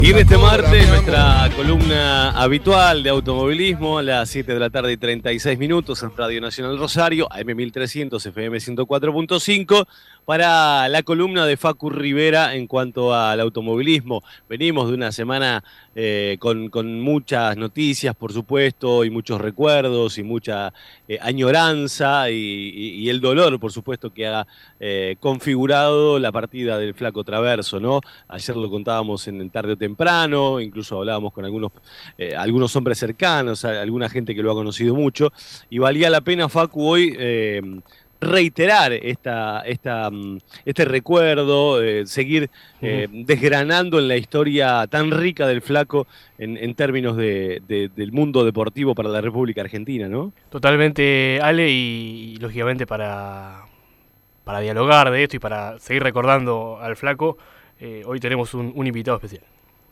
Y en este martes, nuestra columna habitual de automovilismo, a las 7 de la tarde y 36 minutos en Radio Nacional Rosario, AM 1300, FM 104.5, para la columna de Facu Rivera en cuanto al automovilismo. Venimos de una semana con muchas noticias, por supuesto, y muchos recuerdos, y mucha añoranza, y el dolor, por supuesto, que ha configurado la partida del Flaco Traverso, ¿no? Ayer lo contábamos en tarde o temprano, incluso hablábamos con algunos hombres cercanos, alguna gente que lo ha conocido mucho, y valía la pena, Facu, hoy reiterar este recuerdo, seguir desgranando en la historia tan rica del Flaco en términos del mundo deportivo para la República Argentina, ¿no? Totalmente, Ale, y lógicamente para dialogar de esto y para seguir recordando al Flaco, hoy tenemos un invitado especial.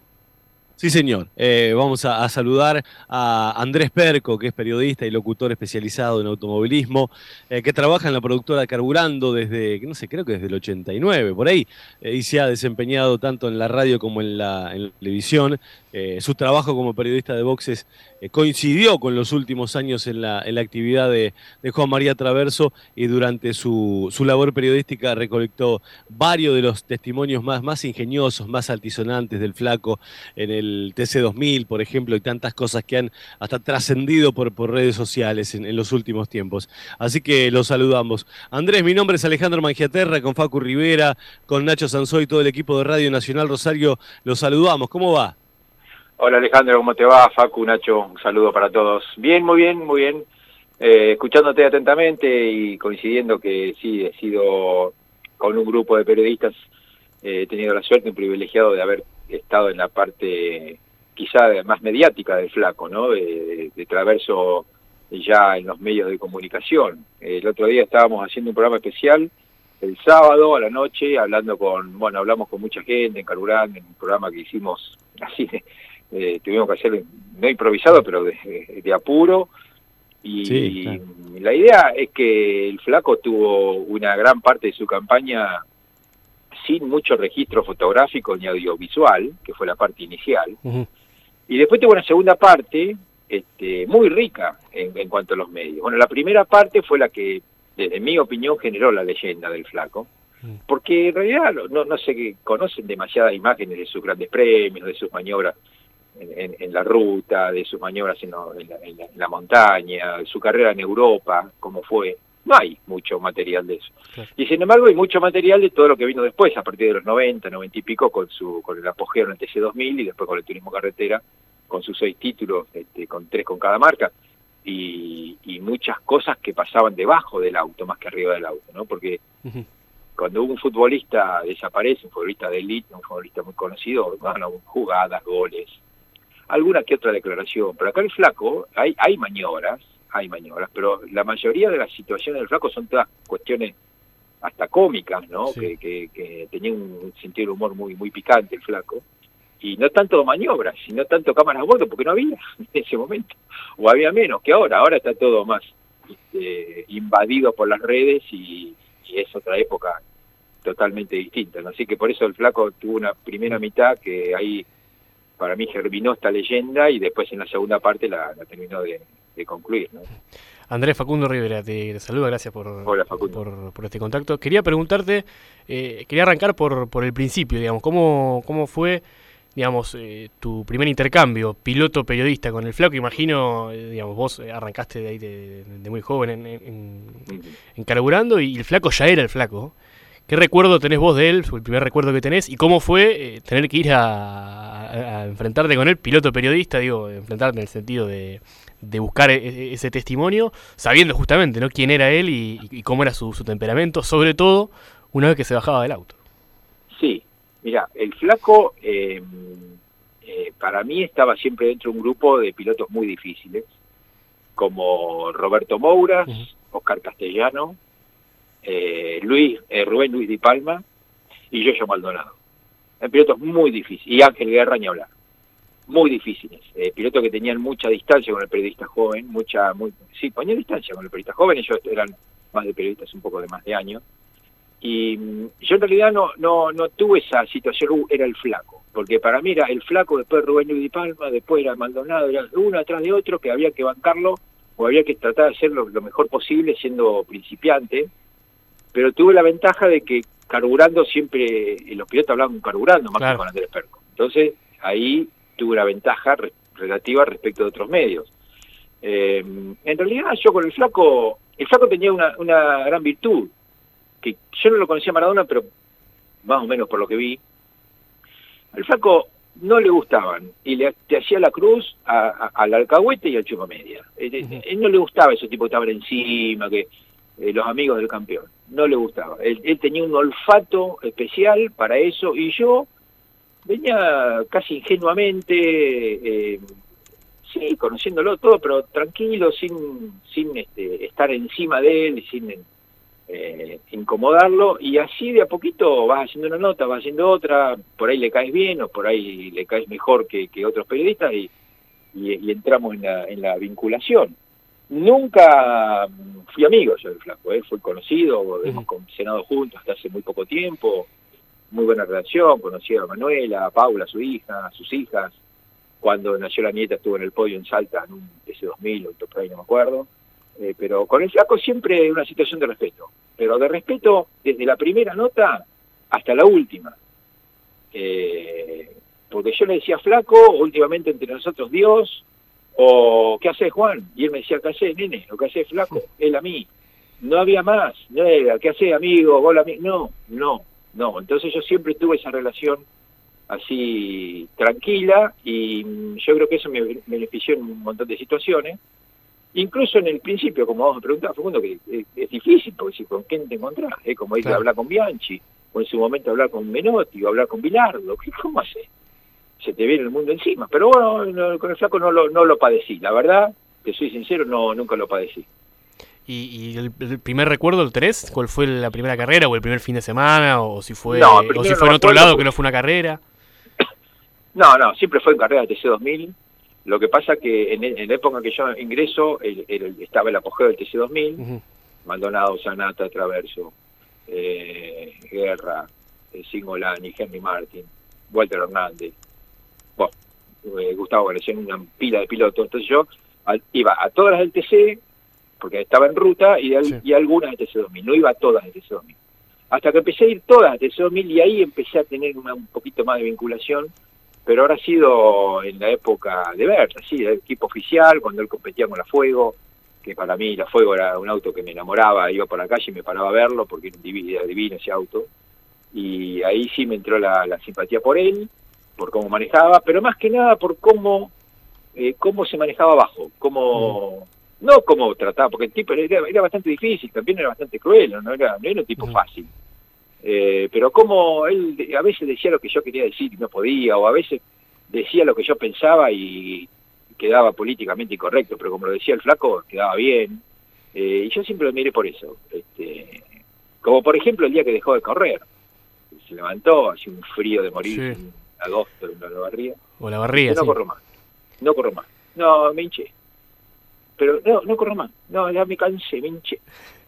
Sí, señor. Vamos a saludar a Andrés Perco, que es periodista y locutor especializado en automovilismo, que trabaja en la productora Carburando desde, no sé, creo que desde el 89, por ahí, y se ha desempeñado tanto en la radio como en la televisión. Su trabajo como periodista de boxes coincidió con los últimos años en la actividad de Juan María Traverso, y durante su labor periodística recolectó varios de los testimonios más ingeniosos, más altisonantes del Flaco en el TC2000, por ejemplo, y tantas cosas que han hasta trascendido por redes sociales en los últimos tiempos. Así que los saludamos. Andrés, mi nombre es Alejandro Mangiaterra, con Facu Rivera, con Nacho Sanzoy y todo el equipo de Radio Nacional Rosario, los saludamos. ¿Cómo va? Hola Alejandro, ¿cómo te va? Facu, Nacho, un saludo para todos. Bien, muy bien, muy bien. Escuchándote atentamente y coincidiendo que sí, he sido con un grupo de periodistas, he tenido la suerte, un privilegiado de haber estado en la parte quizá más mediática del Flaco, ¿no? De Traverso ya en los medios de comunicación. El otro día estábamos haciendo un programa especial el sábado a la noche, hablamos con mucha gente en Carburando, en un programa que hicimos así, tuvimos que hacer, no improvisado, pero de apuro, y sí, claro. La idea es que el Flaco tuvo una gran parte de su campaña sin mucho registro fotográfico ni audiovisual, que fue la parte inicial, y después tuvo una segunda parte muy rica en cuanto a los medios. Bueno, la primera parte fue la que, desde mi opinión, generó la leyenda del Flaco, porque en realidad no se conocen demasiadas imágenes de sus grandes premios, de sus maniobras en la ruta, de sus maniobras en la montaña, de su carrera en Europa, cómo fue. No hay mucho material de eso. Claro. Y sin embargo hay mucho material de todo lo que vino después, a partir de los 90 y pico, con el apogeo en el TC2000 y después con el turismo carretera, con sus 6 títulos, con 3 con cada marca, y muchas cosas que pasaban debajo del auto más que arriba del auto, ¿no? Porque cuando un futbolista desaparece, un futbolista de élite, un futbolista muy conocido, jugadas, goles, alguna que otra declaración, pero acá el Flaco hay maniobras, pero la mayoría de las situaciones del Flaco son todas cuestiones hasta cómicas, ¿no? Sí. Que tenía un sentido del humor muy, muy picante el Flaco, y no tanto maniobras, sino tanto cámaras a bordo, porque no había en ese momento, o había menos que ahora está todo más invadido por las redes, y es otra época totalmente distinta, ¿no? Así que por eso el Flaco tuvo una primera mitad que ahí para mí germinó esta leyenda, y después en la segunda parte la terminó de concluir, ¿no? Andrés, Facundo Rivera, te saluda, gracias Hola, por este contacto. Quería preguntarte, quería arrancar por el principio, digamos, ¿cómo fue, digamos, tu primer intercambio piloto-periodista con el Flaco? Imagino, digamos, vos arrancaste de ahí de muy joven en Carburando, y el Flaco ya era el Flaco. ¿Qué recuerdo tenés vos de él, el primer recuerdo que tenés, y cómo fue tener que ir a enfrentarte con él, piloto-periodista, digo, enfrentarte en el sentido de buscar ese testimonio, sabiendo justamente, ¿no?, quién era él y cómo era su temperamento, sobre todo una vez que se bajaba del auto? Sí, mira, el Flaco para mí estaba siempre dentro de un grupo de pilotos muy difíciles, como Roberto Moura, Oscar Castellano, Rubén Luis Di Palma y Yoyo Maldonado. Pilotos muy difíciles, y Ángel Guerra ni hablar, muy difíciles, pilotos que tenían mucha distancia con el periodista joven, ponían distancia con el periodista joven, ellos eran más de periodistas un poco de más de años, y yo en realidad no tuve esa situación, era el Flaco, porque para mí era el Flaco, después Rubén Luis Di Palma, después era Maldonado, era uno atrás de otro que había que bancarlo o había que tratar de hacerlo lo mejor posible siendo principiante, pero tuve la ventaja de que carburando siempre, los pilotos hablaban carburando más que con Andrés Perco. Entonces ahí tuve una ventaja relativa respecto de otros medios. En realidad yo con el Flaco tenía una gran virtud, que yo no lo conocía a Maradona, pero más o menos por lo que vi, al Flaco no le gustaban, y te hacía la cruz al alcahuete y al chupamedia. Él no le gustaba ese tipo que estaban encima, que los amigos del campeón, no le gustaba. Él tenía un olfato especial para eso, y yo venía casi ingenuamente, sí, conociéndolo todo, pero tranquilo, sin estar encima de él, sin incomodarlo, y así de a poquito vas haciendo una nota, vas haciendo otra, por ahí le caes bien o por ahí le caes mejor que otros periodistas, y entramos en la vinculación. Nunca fui amigo yo del Flaco, fui conocido, hemos cenado juntos hasta hace muy poco tiempo, muy buena relación, conocí a Manuela, a Paula, su hija, sus hijas. Cuando nació la nieta estuvo en el podio en Salta en un TC2000 o por ahí no me acuerdo, pero con el Flaco siempre una situación de respeto, pero de respeto desde la primera nota hasta la última, porque yo le decía Flaco, últimamente entre nosotros Dios, o ¿qué haces Juan? Y él me decía, ¿qué haces nene? ¿O qué haces Flaco? Él a mí, no había más, no era, ¿qué haces amigo? Gol amigo, no, entonces yo siempre tuve esa relación así tranquila, y yo creo que eso me benefició en un montón de situaciones, incluso en el principio, como vos me preguntabas, Facundo, que es difícil, porque si con quién te encontrás, como ir a hablar con Bianchi, o en su momento hablar con Menotti, o hablar con Bilardo, ¿cómo haces? Se te viene el mundo encima, pero bueno, con el Flaco no lo padecí, la verdad, te soy sincero, nunca lo padecí. ¿Y el primer recuerdo lo tenés? ¿Cuál fue la primera carrera o el primer fin de semana? ¿O si fue, en otro lado que no fue una carrera? No, siempre fue en carrera de TC2000. Lo que pasa que en la época que yo ingreso, estaba el apogeo del TC2000, Maldonado, Sanata, Traverso, Guerra, Cingolani, Henry Martin, Walter Hernández, Gustavo García, una pila de pilotos. Entonces yo iba a todas las del TC, porque estaba en ruta, y algunas de TC2000, no iba a todas de TC2000. Hasta que empecé a ir todas de TC2000, y ahí empecé a tener un poquito más de vinculación, pero ahora ha sido en la época de Berta, sí, del equipo oficial, cuando él competía con la Fuego, que para mí la Fuego era un auto que me enamoraba, iba por la calle y me paraba a verlo, porque era divino ese auto, y ahí sí me entró la simpatía por él, por cómo manejaba, pero más que nada por cómo se manejaba abajo, no cómo trataba, porque el tipo era bastante difícil, también era bastante cruel, no era un tipo fácil. Pero como él a veces decía lo que yo quería decir y no podía, o a veces decía lo que yo pensaba y quedaba políticamente incorrecto, pero como lo decía el Flaco, quedaba bien, y yo siempre lo miré por eso. Como por ejemplo el día que dejó de correr, se levantó, hacía un frío de morir en agosto en la Barría. O la Barría, no corro más, no, me hinché. Pero no corro más, ya me cansé, me hinché.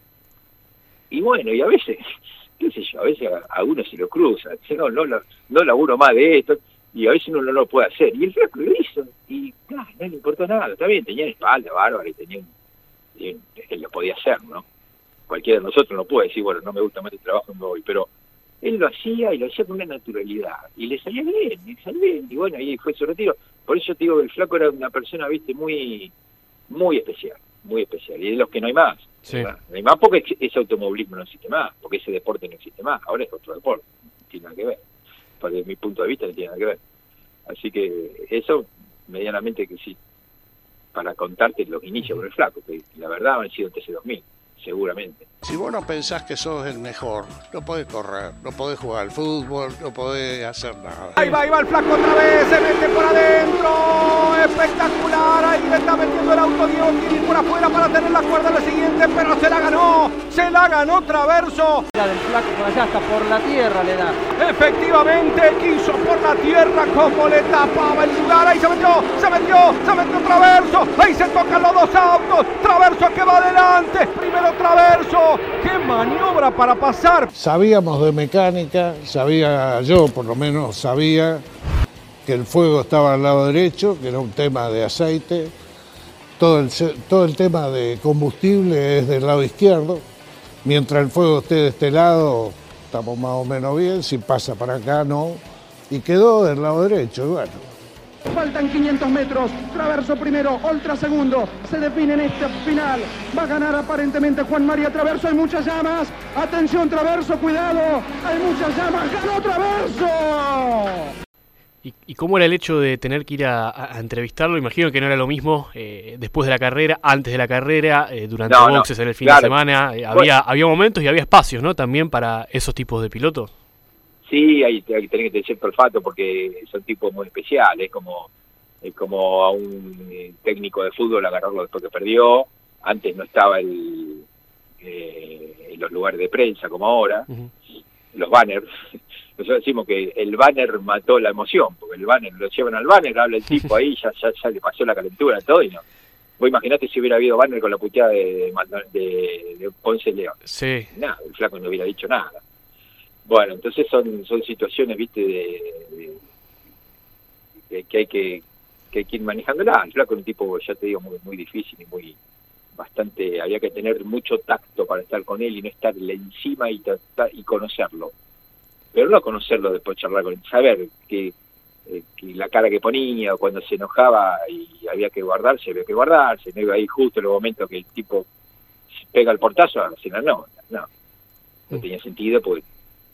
Y bueno, y a veces, qué sé yo, a veces a uno se lo cruza, dice, no laburo más de esto, y a veces uno no lo puede hacer. Y el Flaco lo hizo, y no le importó nada, está bien, tenía espalda bárbara, y él lo podía hacer, ¿no? Cualquiera de nosotros no puede decir, bueno, no me gusta más el trabajo, me voy, pero él lo hacía, y lo hacía con una naturalidad, y le salía bien, y bueno, ahí fue su retiro. Por eso te digo que el Flaco era una persona, viste, muy especial, y de los que no hay más. Sí. No hay más porque ese automovilismo no existe más, porque ese deporte no existe más, ahora es otro deporte, no tiene nada que ver, desde mi punto de vista no tiene nada que ver. Así que eso, medianamente que sí, para contarte los inicios con el Flaco, que la verdad han sido el TC2000, seguramente. Si vos no pensás que sos el mejor, no podés correr, no podés jugar al fútbol, no podés hacer nada. Ahí va el Flaco otra vez, se mete por adentro, espectacular, ahí le está metiendo el auto Diego, quiere ir por afuera para tener la cuerda en la siguiente, pero se la ganó Traverso. La del Flaco por allá, hasta por la tierra le da. Efectivamente, quiso por la tierra como le tapaba el lugar, ahí se metió Traverso, ahí se tocan los dos autos, Traverso que va adelante, primero Traverso. ¡Qué maniobra para pasar! Sabíamos de mecánica, yo por lo menos sabía que el fuego estaba al lado derecho, que era un tema de aceite. Todo el tema de combustible es del lado izquierdo. Mientras el fuego esté de este lado, estamos más o menos bien. Si pasa para acá, no. Y quedó del lado derecho, y bueno. Faltan 500 metros, Traverso primero, Oltra segundo, se define en este final, va a ganar aparentemente Juan María Traverso, hay muchas llamas, atención Traverso, cuidado, hay muchas llamas, ganó Traverso. ¿Y cómo era el hecho de tener que ir a entrevistarlo? Imagino que no era lo mismo después de la carrera, antes de la carrera, durante boxes en el fin de semana, había momentos y había espacios, ¿no? También para esos tipos de pilotos. Sí, hay que tener cierto olfato porque son tipos muy especiales, es como a un técnico de fútbol agarrarlo después que perdió. Antes no estaba en los lugares de prensa como ahora, los banners. Nosotros decimos que el banner mató la emoción, porque el banner, lo llevan al banner, habla el tipo ahí, ya le pasó la calentura, todo, y no. Vos imaginate si hubiera habido banner con la puteada de Ponce León. Sí. Nada, el flaco no hubiera dicho nada. Bueno, entonces son situaciones, viste, que hay que ir manejándola. El flaco es un tipo, ya te digo, muy difícil y bastante, había que tener mucho tacto para estar con él y no estarle encima y conocerlo. Pero no conocerlo después charlar con él, saber que la cara que ponía, cuando se enojaba y había que guardarse, no iba ahí justo en el momento que el tipo pega el portazo, no tenía sentido, porque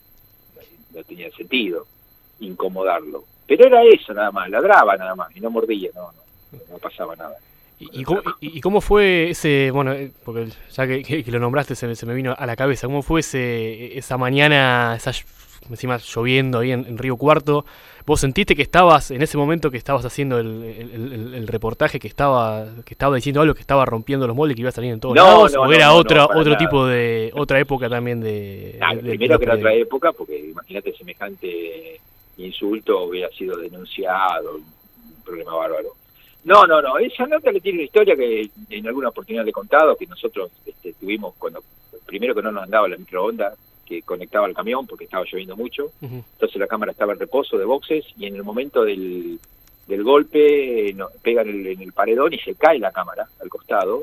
no tenía sentido incomodarlo. Pero era eso nada más, ladraba nada más y no mordía, no pasaba nada. ¿Y cómo fue ese, bueno, porque ya que lo nombraste se me vino a la cabeza, cómo fue esa mañana, encima lloviendo ahí en Río Cuarto? ¿Vos sentiste que estabas, en ese momento que estabas haciendo el reportaje, que estaba diciendo algo, que estaba rompiendo los moldes, que iba a salir en todos lados? ¿O era otro tipo de, otra época también de primero que era otra época, porque imagínate semejante insulto hubiera sido denunciado, un problema bárbaro. No, esa nota le tiene una historia que en alguna oportunidad le he contado, que nosotros tuvimos primero que no nos andaba la microonda que conectaba al camión porque estaba lloviendo mucho, entonces la cámara estaba en reposo de boxes y en el momento del golpe pega en el paredón y se cae la cámara al costado,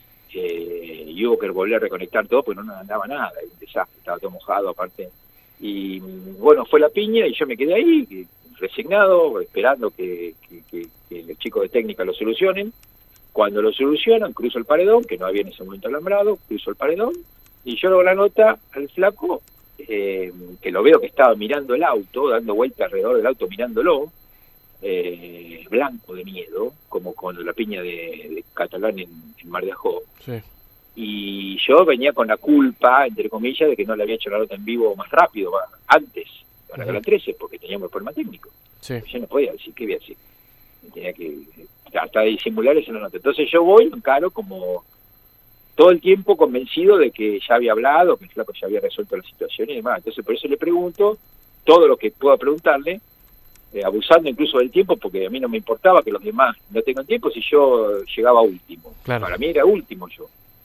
y hubo que volver a reconectar todo porque no nos andaba nada, un desastre, estaba todo mojado aparte, y bueno, fue la piña y yo me quedé ahí resignado, esperando que los chicos de técnica lo solucionen. Cuando lo solucionan, cruzo el paredón, que no había en ese momento alambrado, cruzo el paredón, y yo le hago la nota al flaco, que lo veo que estaba mirando el auto, dando vuelta alrededor del auto mirándolo, blanco de miedo, como con la piña de Catalán en Mar de Ajó. Sí. Y yo venía con la culpa, entre comillas, de que no le había hecho la nota en vivo más rápido, antes, para la 13, porque teníamos el problema técnico. Sí. Yo no podía decir, ¿qué voy a decir? Tenía que hasta disimular esa nota. Entonces yo voy, encaro como todo el tiempo convencido de que ya había hablado, que el flaco ya había resuelto la situación y demás. Entonces por eso le pregunto todo lo que pueda preguntarle, abusando incluso del tiempo, porque a mí no me importaba que los demás no tengan tiempo si yo llegaba último. Claro. Para mí era último yo.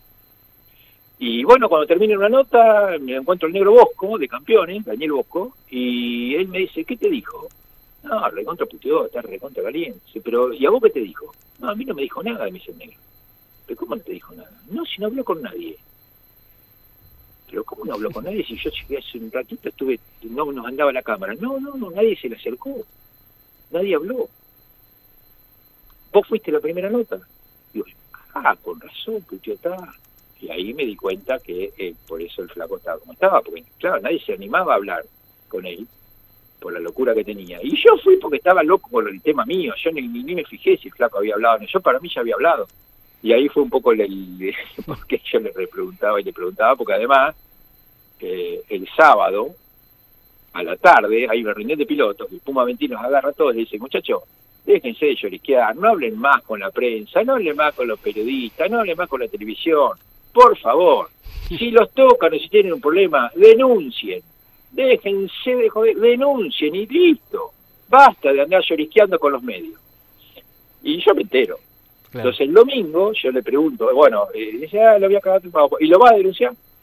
Y bueno, cuando termine una nota, me encuentro el negro Bosco, de campeones, Daniel Bosco, y él me dice, ¿qué te dijo? No, recontra puteó, está recontra caliente. Pero, ¿y a vos qué te dijo? No, a mí no me dijo nada, me dice el negro. ¿Pero cómo no te dijo nada? No, si no habló con nadie. ¿Pero cómo no habló con nadie? Si yo llegué hace un ratito, no nos andaba la cámara. No, nadie se le acercó. Nadie habló. ¿Vos fuiste la primera nota? Digo, con razón, puteó está. Y ahí me di cuenta que por eso el flaco estaba como estaba, porque claro, nadie se animaba a hablar con él por la locura que tenía. Y yo fui porque estaba loco por el tema mío, yo ni me fijé si el flaco había hablado, yo para mí ya había hablado. Y ahí fue un poco porque yo le preguntaba, porque además el sábado a la tarde hay una reunión de pilotos, y Puma Ventil nos agarra a todos y dice, muchachos, déjense de lloriquear, no hablen más con la prensa, no hablen más con los periodistas, no hablen más con la televisión. Por favor, si los tocan o si tienen un problema, denuncien. Déjense de joder, denuncien y listo. Basta de andar llorisqueando con los medios. Y yo me entero. Claro. Entonces el domingo yo le pregunto, dice, lo voy a cagar tu pavo. ¿Y lo va a denunciar?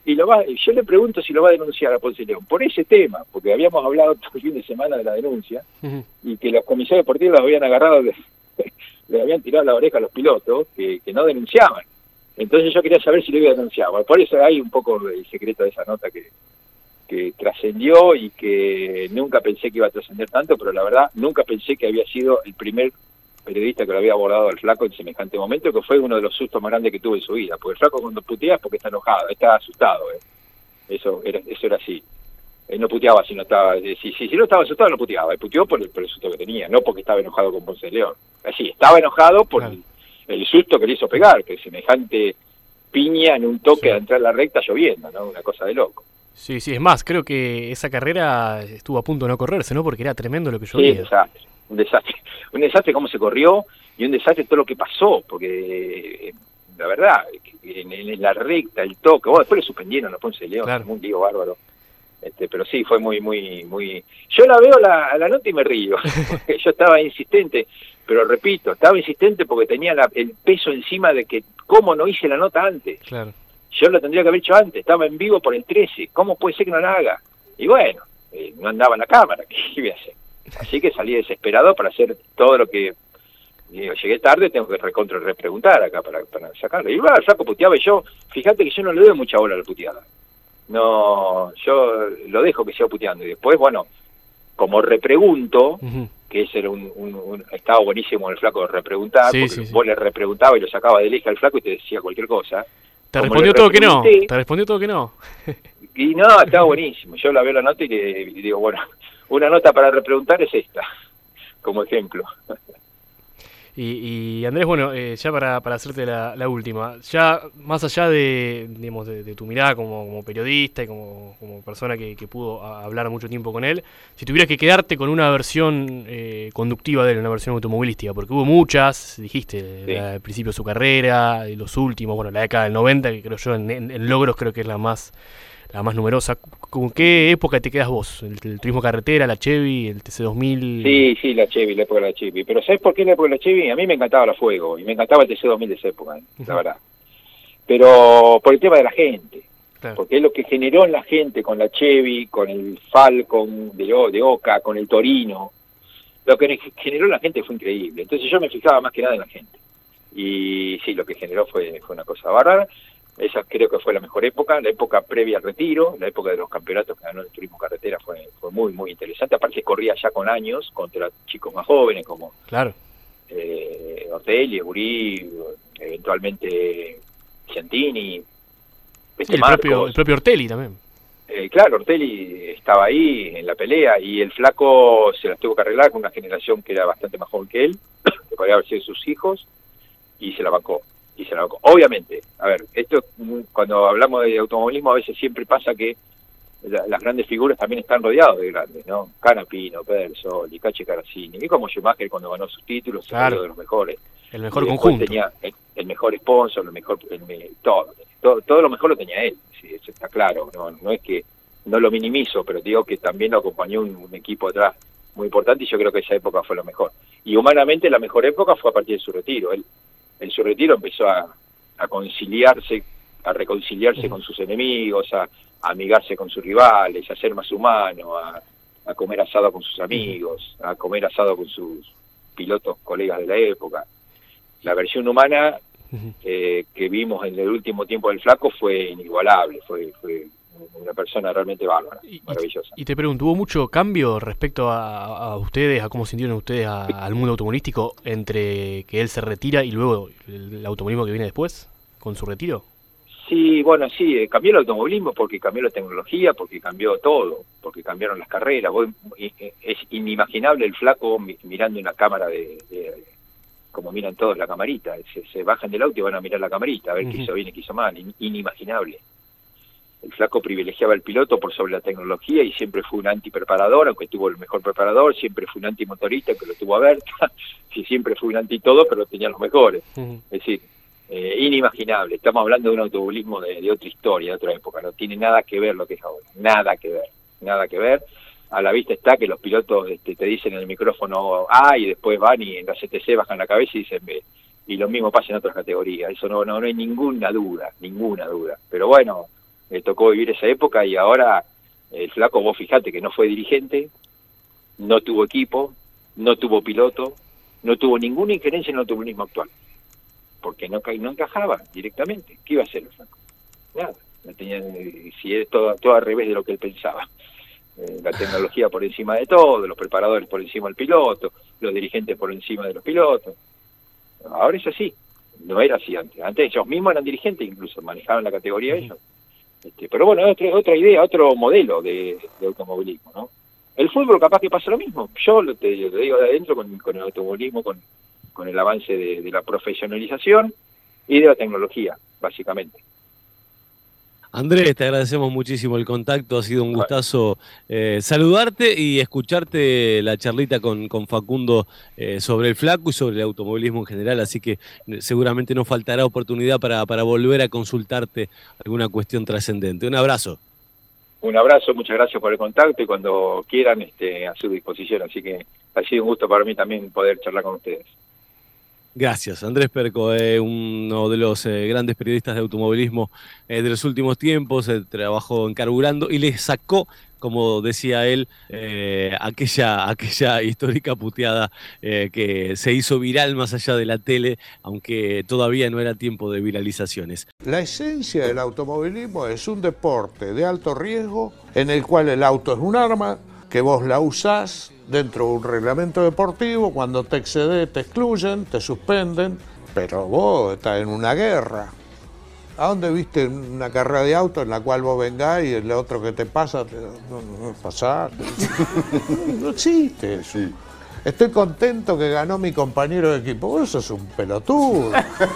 y yo le pregunto si lo va a denunciar a Ponce León por ese tema, porque habíamos hablado todo el fin de semana de la denuncia, y que los comisarios deportivos los habían agarrado, le habían tirado la oreja a los pilotos que no denunciaban. Entonces yo quería saber si lo iba a denunciar. Bueno, por eso hay un poco el secreto de esa nota que trascendió y que nunca pensé que iba a trascender tanto, pero la verdad nunca pensé que había sido el primer periodista que lo había abordado al Flaco en semejante momento, que fue uno de los sustos más grandes que tuvo en su vida, porque el Flaco cuando putea es porque está enojado, está asustado, eso era así. Él no puteaba si no estaba, si no estaba asustado no puteaba, él puteó por el susto que tenía, no porque estaba enojado con Ponce de León. Así, estaba enojado por el susto que le hizo pegar, que semejante piña en un toque de entrar a la recta lloviendo, ¿no? Una cosa de loco. Sí, es más, creo que esa carrera estuvo a punto de no correrse, ¿no? Porque era tremendo lo que llovía. Sí, un desastre cómo se corrió y un desastre todo lo que pasó, porque la verdad, en la recta, el toque, después le suspendieron a Ponce de León, claro. Un lío bárbaro. Pero sí, fue muy... Yo la veo a la nota y me río, porque yo estaba insistente, pero repito, estaba insistente porque tenía el peso encima de que cómo no hice la nota antes. Claro. Yo lo tendría que haber hecho antes, estaba en vivo por el 13, ¿cómo puede ser que no la haga? Y bueno, no andaba en la cámara, ¿qué iba a hacer? Así que salí desesperado para hacer todo lo que... llegué tarde, tengo que repreguntar acá para sacarlo. Y bueno, el Flaco puteaba y yo, fíjate que yo no le doy mucha bola a la puteada. No, yo lo dejo que siga puteando. Y después, bueno, como repregunto, que ese era estaba buenísimo el Flaco de repreguntar, porque vos le repreguntabas y lo sacaba del eje al Flaco y te decía cualquier cosa. Te respondió todo que no. Te respondió todo que no. Y no, estaba buenísimo. Yo la veo la nota y digo, bueno, una nota para repreguntar es esta, como ejemplo. Y Andrés, bueno, ya para hacerte la última, ya más allá de tu mirada como periodista y como persona que pudo hablar mucho tiempo con él, si tuvieras que quedarte con una versión conductiva de él, una versión automovilística, porque hubo muchas, dijiste, al principio de su carrera, de los últimos, bueno, la década del 90, que creo yo en logros creo que es la más numerosa. ¿Con qué época te quedas vos? ¿El turismo carretera, la Chevy, el TC2000? Sí, la Chevy, la época de la Chevy. Pero ¿sabes por qué la época de la Chevy? A mí me encantaba la Fuego y me encantaba el TC2000 de esa época, la verdad. Pero por el tema de la gente. Claro. Porque es lo que generó en la gente con la Chevy, con el Falcon de Oca, con el Torino. Lo que generó en la gente fue increíble. Entonces yo me fijaba más que nada en la gente. Y sí, lo que generó fue una cosa bárbara. Esa creo que fue la mejor época, la época previa al retiro, la época de los campeonatos que ganó el turismo carretera fue muy, muy interesante. Aparte corría ya con años contra chicos más jóvenes como claro. Ortelli, Egurí, eventualmente Ciantini, el propio Ortelli también. Claro, Ortelli estaba ahí en la pelea y el Flaco se las tuvo que arreglar con una generación que era bastante más joven que él, que podría haber sido sus hijos, y se la bancó. Obviamente, a ver, esto cuando hablamos de automovilismo a veces siempre pasa que las grandes figuras también están rodeados de grandes, ¿no? Canapino, Pedersoli, Cache Caracini, y como Schumacher cuando ganó sus títulos, se rodeó de los mejores. El mejor conjunto. Tenía el mejor sponsor, todo lo mejor lo tenía él, sí, eso está claro, no es que no lo minimizo, pero digo que también lo acompañó un equipo atrás muy importante y yo creo que esa época fue lo mejor. Y humanamente la mejor época fue a partir de su retiro. Él en su retiro empezó a reconciliarse con sus enemigos, a amigarse con sus rivales, a ser más humano, a comer asado con sus amigos, a comer asado con sus pilotos colegas de la época. La versión humana que vimos en el último tiempo del Flaco fue inigualable, fue una persona realmente bárbara, maravillosa. Y te pregunto, ¿hubo mucho cambio respecto a ustedes, a cómo sintieron ustedes al mundo automovilístico entre que él se retira y luego el automovilismo que viene después, con su retiro? Sí, bueno, sí, cambió el automovilismo porque cambió la tecnología, porque cambió todo, porque cambiaron las carreras. Es inimaginable el Flaco mirando una cámara como miran todos la camarita, se bajan del auto y van a mirar la camarita, a ver qué hizo bien y qué hizo mal, inimaginable. El Flaco privilegiaba al piloto por sobre la tecnología y siempre fue un anti-preparador, aunque tuvo el mejor preparador, siempre fue un anti-motorista que lo tuvo a Berta, y siempre fue un anti-todo, pero tenía los mejores. Es decir, inimaginable. Estamos hablando de un automovilismo de otra historia, de otra época, no tiene nada que ver lo que es ahora, nada que ver. A la vista está que los pilotos te dicen en el micrófono A y después van y en la CTC bajan la cabeza y dicen B. Y lo mismo pasa en otras categorías, eso no hay ninguna duda. Pero bueno, Me tocó vivir esa época y ahora el Flaco, vos fijate que no fue dirigente, no tuvo equipo, no tuvo piloto, no tuvo ninguna injerencia en el automovilismo actual, porque no encajaba directamente. ¿Qué iba a hacer el Flaco? Nada, no tenía, si es todo al revés de lo que él pensaba. La tecnología por encima de todo, los preparadores por encima del piloto, los dirigentes por encima de los pilotos. Ahora es así, no era así antes. Antes ellos mismos eran dirigentes, incluso manejaban la categoría ellos. Pero bueno, otra idea, otro modelo de automovilismo, ¿no? El fútbol capaz que pasa lo mismo. Yo te digo de adentro con el automovilismo, con el avance de la profesionalización y de la tecnología, básicamente. Andrés, te agradecemos muchísimo el contacto, ha sido un gustazo saludarte y escucharte la charlita con Facundo sobre el Flaco y sobre el automovilismo en general, así que seguramente nos faltará oportunidad para volver a consultarte alguna cuestión trascendente. Un abrazo. Un abrazo, muchas gracias por el contacto y cuando quieran a su disposición, así que ha sido un gusto para mí también poder charlar con ustedes. Gracias. Andrés Perco, uno de los grandes periodistas de automovilismo de los últimos tiempos, trabajó en Carburando y le sacó, como decía él, aquella histórica puteada que se hizo viral más allá de la tele, aunque todavía no era tiempo de viralizaciones. La esencia del automovilismo es un deporte de alto riesgo en el cual el auto es un arma que vos la usás dentro de un reglamento deportivo, cuando te excedes te excluyen, te suspenden, pero vos estás en una guerra. ¿A dónde viste una carrera de auto en la cual vos vengás y el otro que te pasa, no pasás? No existe eso. Estoy contento que ganó mi compañero de equipo. Vos sos un pelotudo.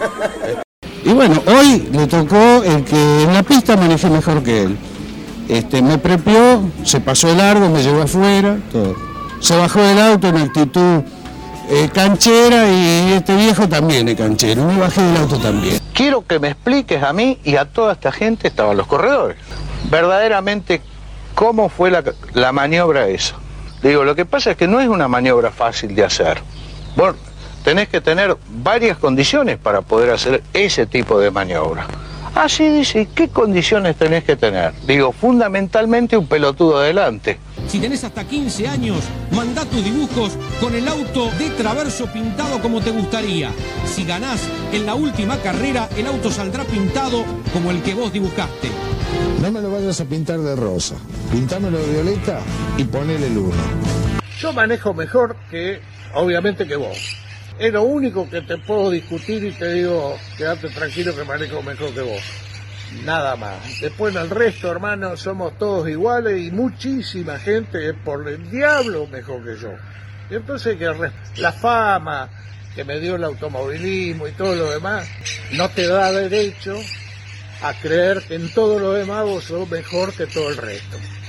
Y bueno, hoy le tocó el que en la pista manejé mejor que él. Me prepió, se pasó de largo, me llevó afuera, todo. Se bajó del auto en actitud canchera y este viejo también es canchero, me bajé del auto también. Quiero que me expliques a mí y a toda esta gente, estaban los corredores, verdaderamente cómo fue la maniobra esa. Digo, lo que pasa es que no es una maniobra fácil de hacer. Bueno, tenés que tener varias condiciones para poder hacer ese tipo de maniobra. Ah, sí, dice, ¿qué condiciones tenés que tener? Digo, fundamentalmente un pelotudo adelante. Si tenés hasta 15 años, mandá tus dibujos con el auto de Traverso pintado como te gustaría. Si ganás en la última carrera, el auto saldrá pintado como el que vos dibujaste. No me lo vayas a pintar de rosa, pintámelo de violeta y ponele el 1. Yo manejo mejor que, obviamente, que vos. Es lo único que te puedo discutir y te digo, quédate tranquilo que manejo mejor que vos. Nada más. Después en el resto, hermano, somos todos iguales y muchísima gente es por el diablo mejor que yo. Y entonces que la fama que me dio el automovilismo y todo lo demás no te da derecho a creer que en todo lo demás vos sos mejor que todo el resto.